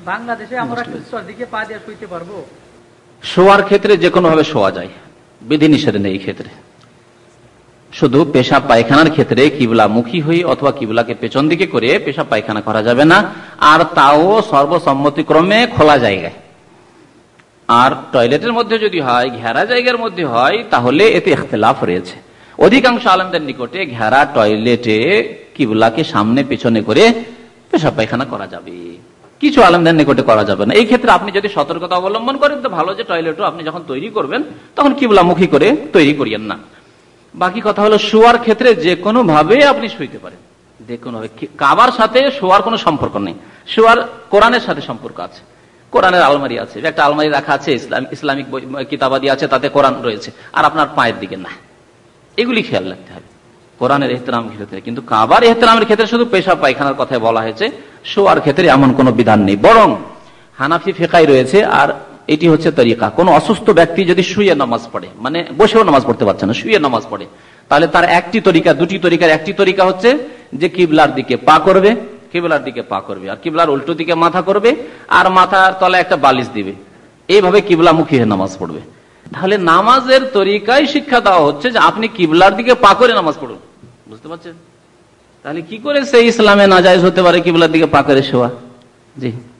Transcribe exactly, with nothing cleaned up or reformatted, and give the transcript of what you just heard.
বাংলাদেশে আমরা দিকে পা দিয়ে শুইতে পারবো? শোয়ার ক্ষেত্রে যে কোনো ভাবে শোয়া যায়, বিধি নিষেধ নেই। এই ক্ষেত্রে শুধু পেশাব পায়খানার ক্ষেত্রে কিবলা মুখী হই অথবা কিবলাকে পেছন দিকে করে পেশাব পায়খানা করা যাবে না, আর তাও সর্বসম্মতিক্রমে খোলা জায়গায়। আর টয়লেটের মধ্যে যদি হয়, ঘেরা জায়গার মধ্যে হয়, তাহলে এতে ইখতিলাফ রয়েছে। অধিকাংশ আলেমদের নিকটে ঘেরা টয়লেটে কিবলাকে সামনে পেছনে করে পেশাব পায়খানা করা যাবে, কিছু আলেমদের নিকটে করা যাবে না। এই ক্ষেত্রে আপনি যদি সতর্কতা অবলম্বন করেন তো ভালো, যে টয়লেটও আপনি যখন তৈরি করবেন তখন কিবলামুখী করে তৈরি করিয়েন না। বাকি কথা হলো শোয়ার ক্ষেত্রে যে কোনো ভাবে আপনি শুইতে পারেন, যে কোনো ভাবে। কাবার সাথে শোয়ার কোনো সম্পর্ক নেই, শোয়ার কোরআনের সাথে সম্পর্ক আছে। কোরআনের আলমারি আছে, একটা আলমারি রাখা আছে, ইসলাম ইসলামিক কিতাবাদি আছে, তাতে কোরআন রয়েছে, আর আপনার পায়ের দিকে না। এগুলি খেয়াল রাখতে হবে কোরআনের ইহতিরামের ক্ষেত্রে। কিন্তু কাবার ইহতিরামের ক্ষেত্রে শুধু পেশাব পায়খানার কথাই বলা হয়েছে, শোয়ার ক্ষেত্রে এমন কোনো বিধান নেই। বরং হানাফি ফিকায় রয়েছে, আর এটি হচ্ছে তরিকা, কোন অসুস্থ ব্যক্তি যদি শুয়ে নামাজ পড়ে, মানে বসেও নামাজ পড়তে পারছে না, শুয়ে নামাজ পড়ে, তাহলে তার একটি তরিকা, দুটি তরিকার একটি তরিকা হচ্ছে যে কিবলার দিকে পা করবে, কিবলার দিকে পা করবে, আর কিবলার উল্টো দিকে মাথা করবে, আর মাথার তলায় একটা বালিশ দিবে, এইভাবে কিবলামুখী হয়ে নামাজ পড়বে। তাহলে নামাজের তরিকায় শিক্ষা দেওয়া হচ্ছে যে আপনি কিবলার দিকে পা করে নামাজ পড়ুন। বুঝতে পারছেন? তাহলে কি করে সেই ইসলামে নাজায়েজ হতে পারে কিবলার দিকে পা করে শোয়া? জি।